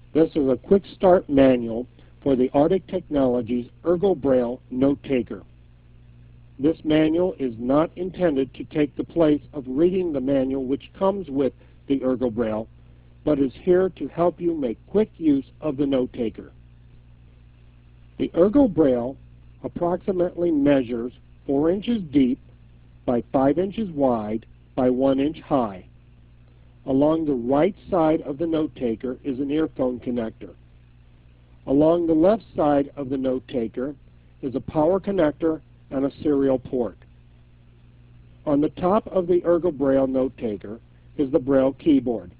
This is a quick start manual for the Arctic Technologies Ergo Braille Note Taker. This manual is not intended to take the place of reading the manual which comes with the Ergo Braille, but is here to help you make quick use of the note taker. The Ergo Braille approximately measures 4 inches deep by 5 inches wide by 1 inch high. Along the right side of the note taker is an earphone connector. Along the left side of the note taker is a power connector and a serial port. On the top of the Ergo Braille note taker is the Braille keyboard.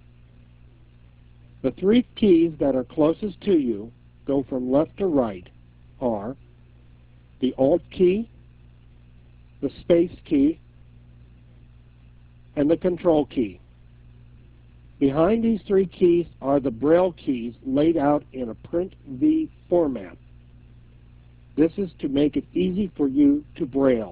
The 3 keys that are closest to you, go from left to right, are the Alt key, the Space key, and the Control key. Behind these 3 keys are the Braille keys laid out in a Print V format. This is to make it easy for you to Braille.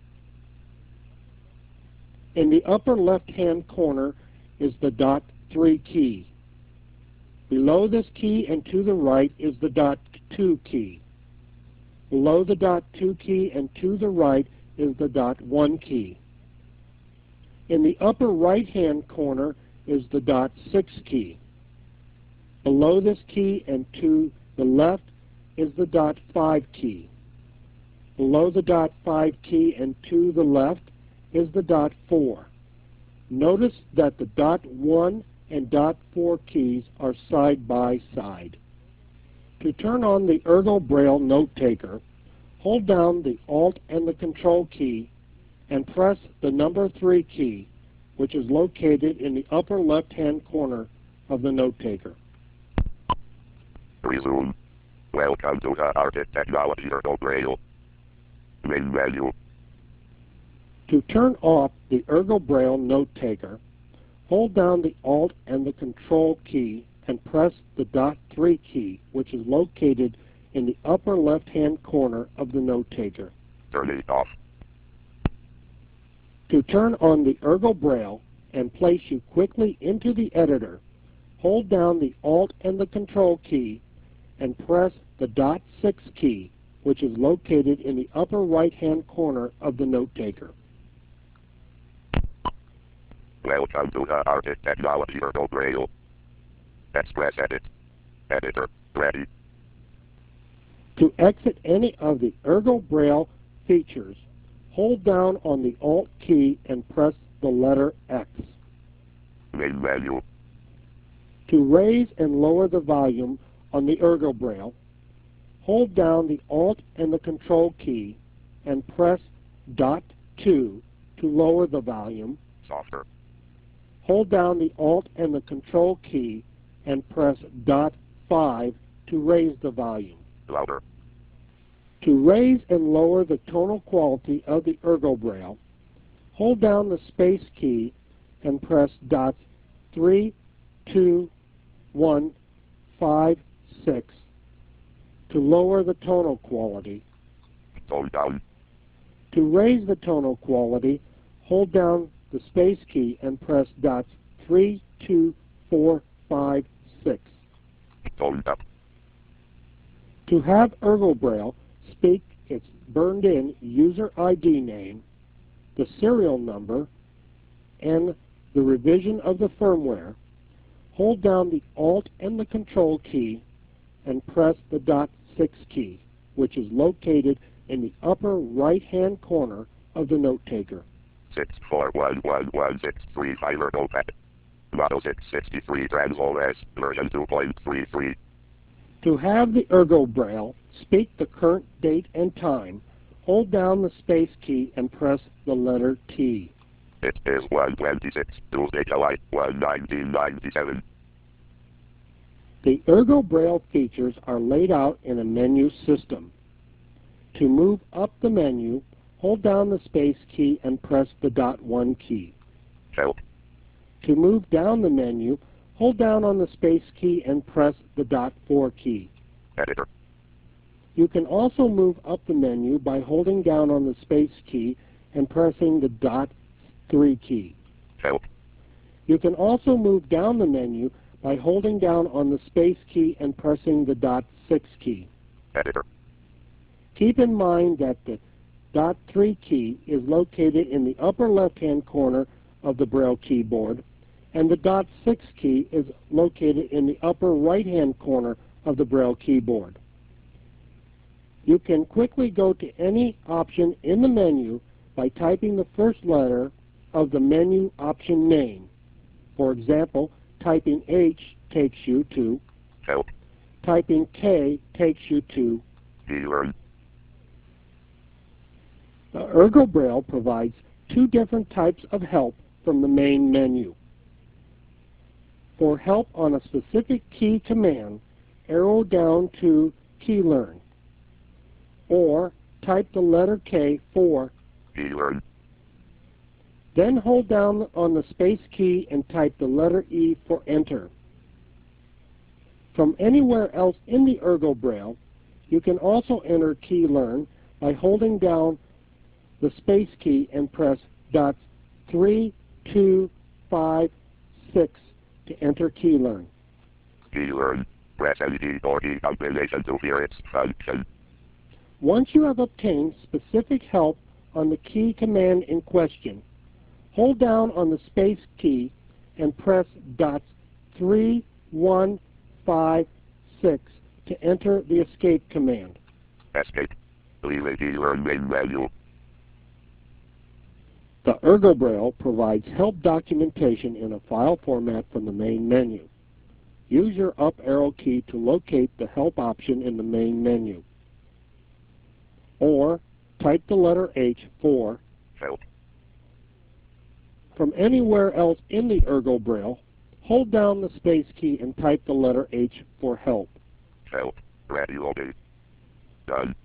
In the upper left-hand corner is the dot 3 key. Below this key and to the right is the dot 2 key. Below the dot 2 key and to the right is the dot 1 key. In the upper right-hand corner is the dot 6 key. Below this key and to the left is the dot 5 key. Below the dot 5 key and to the left is the dot 4. Notice that the dot 1 and dot 4 keys are side by side. To turn on the Ergo Braille note taker, hold down the Alt and the Control key and press the number 3 key, which is located in the upper left-hand corner of the note taker. Resume. Welcome to the Arctic Technologies Ergo Braille. Main menu. To turn off the Ergo Braille note taker, hold down the Alt and the Control key and press the dot 3 key, which is located in the upper left-hand corner of the note taker. Turn it off. To turn on the Ergo Braille and place you quickly into the editor, hold down the Alt and the Control key and press the dot 6 key, which is located in the upper right-hand corner of the note taker. Welcome to the Arctic Technologies Ergo Braille. Express Edit. Editor. Ready. To exit any of the Ergo Braille features, hold down on the Alt key and press the letter X. Main menu. To raise and lower the volume on the Ergo Braille, hold down the Alt and the Control key and press dot 2 to lower the volume. Softer. Hold down the Alt and the Control key and press dot 5 to raise the volume. Louder. To raise and lower the tonal quality of the Ergo Braille, hold down the Space key and press dots 3, 2, 1, 5, 6 to lower the tonal quality. Tone down. To raise the tonal quality, hold down the Space key and press dots 3, 2, 4, 5, 6. Tone up. To have Ergo Braille speak its burned-in user ID name, the serial number, and the revision of the firmware, hold down the Alt and the Control key and press the dot 6 key, which is located in the upper right-hand corner of the note taker. 6411163 Ergo Pad. Model 663 TransOS, version 2.33. To have the Ergo Braille speak the current date and time, hold down the Space key and press the letter T. It is 1:26, Tuesday, July 1, 1997. The Ergo Braille features are laid out in a menu system. To move up the menu, hold down the Space key and press the dot 1 key. Help. To move down the menu, hold down on the Space key and press the dot 4 key. Editor. You can also move up the menu by holding down on the Space key and pressing the dot 3 key. Help. You can also move down the menu by holding down on the space key and pressing the .6 key. Editor. Keep in mind that the .3 key is located in the upper left-hand corner of the Braille keyboard, and the .6 key is located in the upper right-hand corner of the Braille keyboard. You can quickly go to any option in the menu by typing the first letter of the menu option name. For example, typing H takes you to Help. Typing K takes you to eLearn. The Ergo Braille provides two different types of help from the main menu. For help on a specific key command, arrow down to KeyLearn, or type the letter K for eLearn. Then hold down on the space key and type the letter E for Enter. From anywhere else in the Ergo Braille, you can also enter KeyLearn by holding down the space key and press dots 3, 2, 5, 6 to enter KeyLearn. eLearn. Press any key or key combination to hear its function. Once you have obtained specific help on the key command in question, hold down on the space key and press dots 3, 1, 5, 6 to enter the escape command. Escape. Leave a eLearn main menu. The Ergo Braille provides help documentation in a file format from the main menu. Use your up arrow key to locate the help option in the main menu. Or type the letter H for Help. From anywhere else in the Ergo Braille, hold down the space key and type the letter H for help. Help. Ready. OK. Done.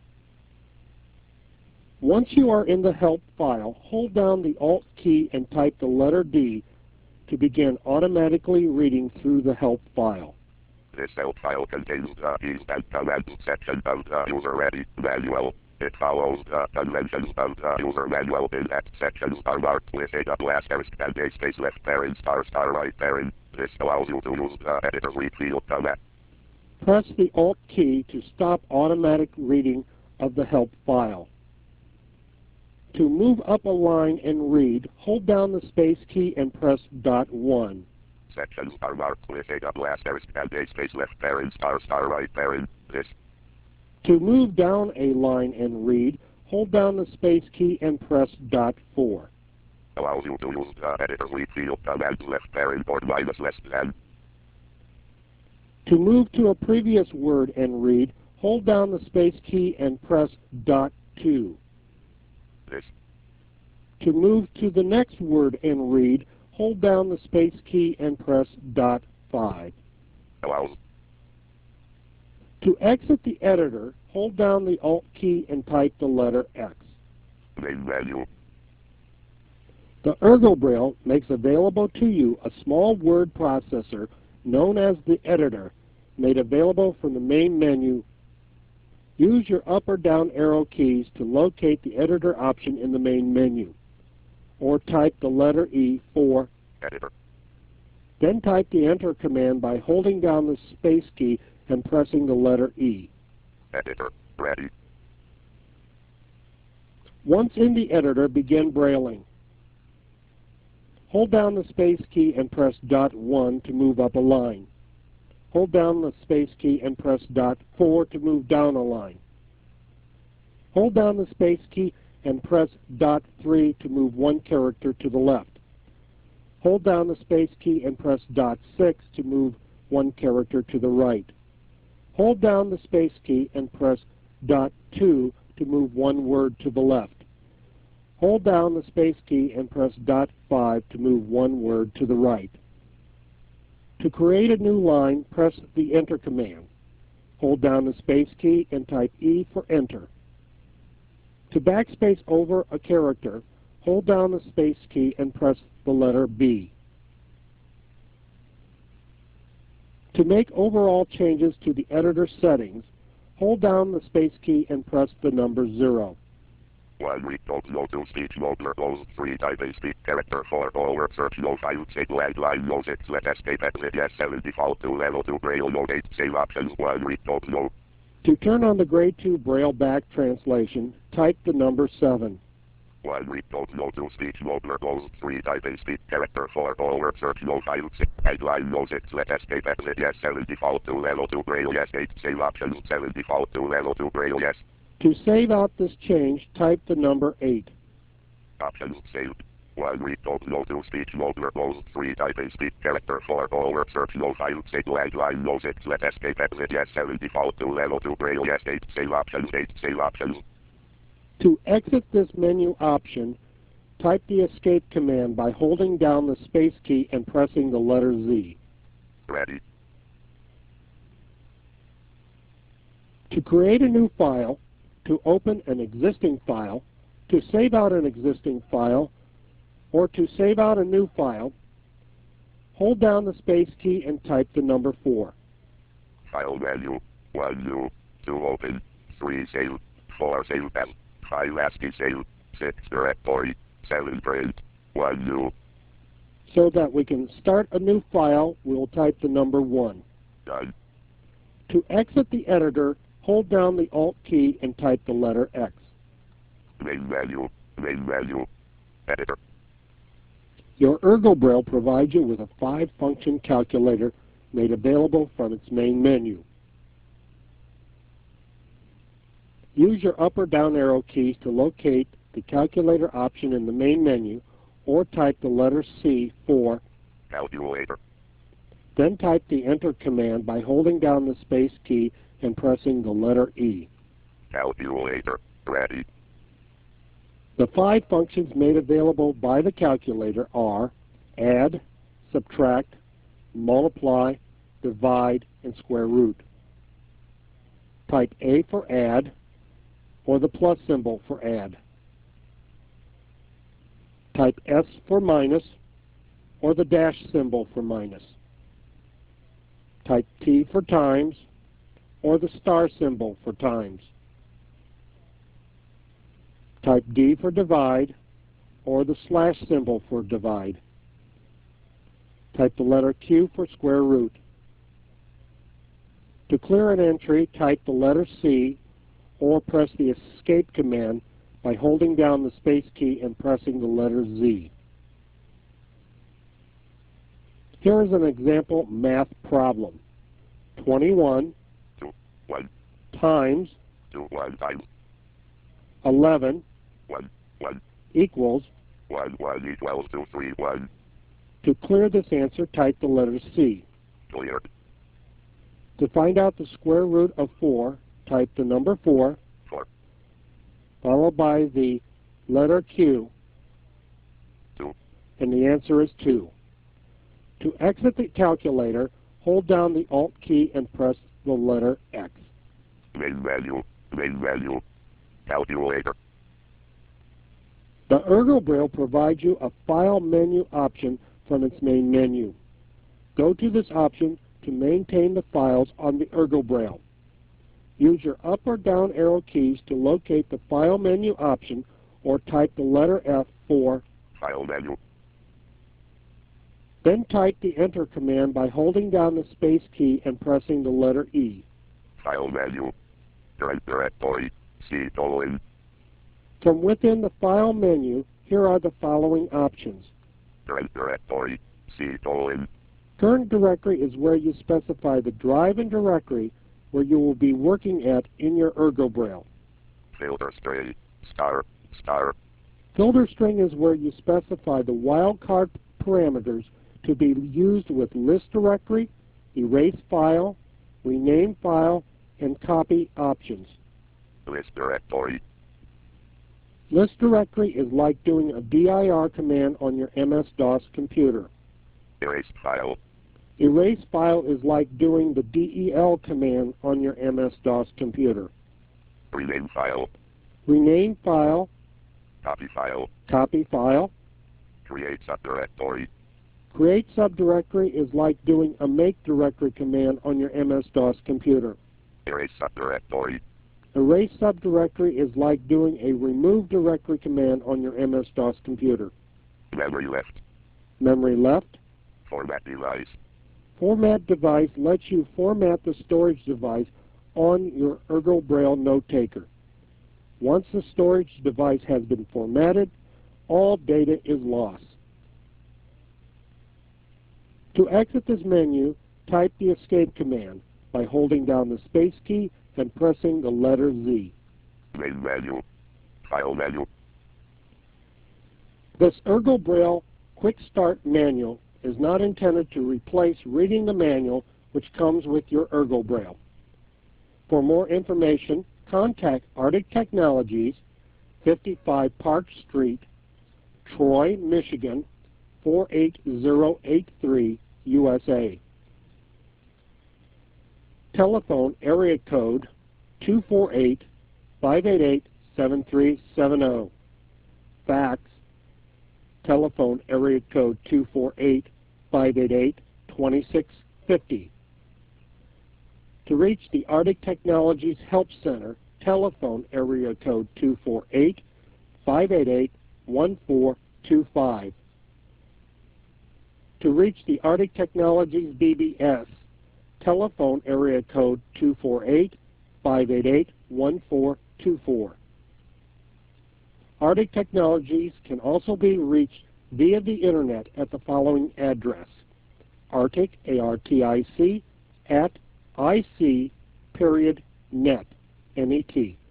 Once you are in the help file, hold down the Alt key and type the letter D to begin automatically reading through the help file. This help file contains the keys and commands section of the user-ready manual. It follows the conventions of the user manual in that sections are marked with a double asterisk and a space left parent star right parent. This allows you to use the editor's refill command. Press the Alt key to stop automatic reading of the help file. To move up a line and read, hold down the space key and press dot 1. Sections are marked with a double asterisk and a space left parent star right parent. This. To move down a line and read, hold down the space key and press dot 4. Allows you to use the editor's refill command left parent or minus less than. To move to a previous word and read, hold down the space key and press dot 2. This. To move to the next word and read, hold down the space key and press dot 5. Allows. To exit the editor, hold down the Alt key and type the letter X. Main menu. The Ergo Braille makes available to you a small word processor known as the editor, made available from the main menu. Use your up or down arrow keys to locate the editor option in the main menu, or type the letter E for Editor. Then type the Enter command by holding down the space key and pressing the letter E. Editor. Ready. Once in the editor, begin brailing. Hold down the space key and press dot 1 to move up a line. Hold down the space key and press dot 4 to move down a line. Hold down the space key and press dot 3 to move one character to the left. Hold down the space key and press dot 6 to move one character to the right. Hold down the space key and press dot 2 to move one word to the left. Hold down the space key and press dot 5 to move one word to the right. To create a new line, press the Enter command. Hold down the space key and type E for Enter. To backspace over a character, hold down the space key and press the letter B. To make overall changes to the editor settings, hold down the space key and press the number 0. 1 read don't no to speech no purple 3 type a speak character 4 forward search no file save lag line no 6 let escape exit yes 7 default to level 2 braille no 8 save options 1 read don't no. To turn on the Grade 2 Braille back translation, type the number 7. 1 read don't no to speech no purple 3 type a speak character 4 forward search no file 6 headline no 6 let escape exit yes 7 default to level 2 braille yes 8 save options 7 default to level 2 braille yes. To save out this change, type the number 8. Options saved. 1 read don't no to speech no purple 3 type a speak character 4 forward search no file save lag line no 6 let escape exit yes 7 default to level 2 braille yes 8 save options 8 save options. To exit this menu option, type the escape command by holding down the space key and pressing the letter Z. Ready. To create a new file, to open an existing file, to save out an existing file, or to save out a new file, hold down the space key and type the number 4. File menu. 1 new. 2 open. 3 save. 4 save as. 5 ASCII save. 6 directory. 7 print. 1 new. So that we can start a new file, we'll type the number 1. Done. To exit the editor, hold down the Alt key and type the letter X. Main menu. Main menu. Editor. Your ErgoBraille provides you with a 5-function calculator made available from its main menu. Use your up or down arrow keys to locate the calculator option in the main menu, or type the letter C for Calculator. Then type the Enter command by holding down the space key and pressing the letter E. Calculator. Ready. The 5 functions made available by the calculator are add, subtract, multiply, divide, and square root. Type A for add, or the plus symbol for add. Type S for minus, or the dash symbol for minus. Type T for times, or the star symbol for times. Type D for divide, or the slash symbol for divide. Type the letter Q for square root. To clear an entry, type the letter C, or press the Escape command by holding down the space key and pressing the letter Z. Here is an example math problem. 21 2 1 times 2 1 times 11 1 1 equals. 1 1 equals 2 3 1. To clear this answer, type the letter C. Clear. To find out the square root of 4, type the number 4, 4 followed by the letter Q, 2. and the answer is 2. To exit the calculator, hold down the Alt key and press the letter X. Main menu. Main menu. Calculator. The ErgoBraille provides you a File menu option from its main menu. Go to this option to maintain the files on the ErgoBraille. Use your up or down arrow keys to locate the File menu option, or type the letter F for File menu. Then type the Enter command by holding down the space key and pressing the letter E. File menu. Current directory. C:. From within the File menu, here are the following options. Current directory. C:. Current directory is where you specify the drive and directory where you will be working at in your ErgoBraille. Filter string. Star. Star. Filter string is where you specify the wildcard parameters to be used with list directory, erase file, rename file, and copy options. List directory. List directory is like doing a dir command on your MS-DOS computer. Erase file. Erase file is like doing the del command on your MS-DOS computer. Rename file. Rename file, Copy file. copy file. Create subdirectory. Create subdirectory is like doing a make directory command on your MS-DOS computer. Erase subdirectory. Erase subdirectory is like doing a remove directory command on your MS-DOS computer. Memory left. Memory left. Format device. Format device lets you format the storage device on your Ergo Braille note taker. Once the storage device has been formatted, all data is lost. To exit this menu, type the escape command by holding down the space key and pressing the letter Z. Main menu. File menu. This Ergo Braille Quick Start Manual is not intended to replace reading the manual which comes with your Ergo Braille. For more information, contact Arctic Technologies, 55 Park Street, Troy, Michigan, 48083, USA. Telephone area code 248-588-7370. Fax, telephone area code 248-588-2650. To reach the Arctic Technologies Help Center, telephone area code 248-588-1425. To reach the Arctic Technologies BBS, telephone area code 248-588-1424. Arctic Technologies can also be reached via the Internet at the following address: Arctic, ARTIC, @ IC.net, NET.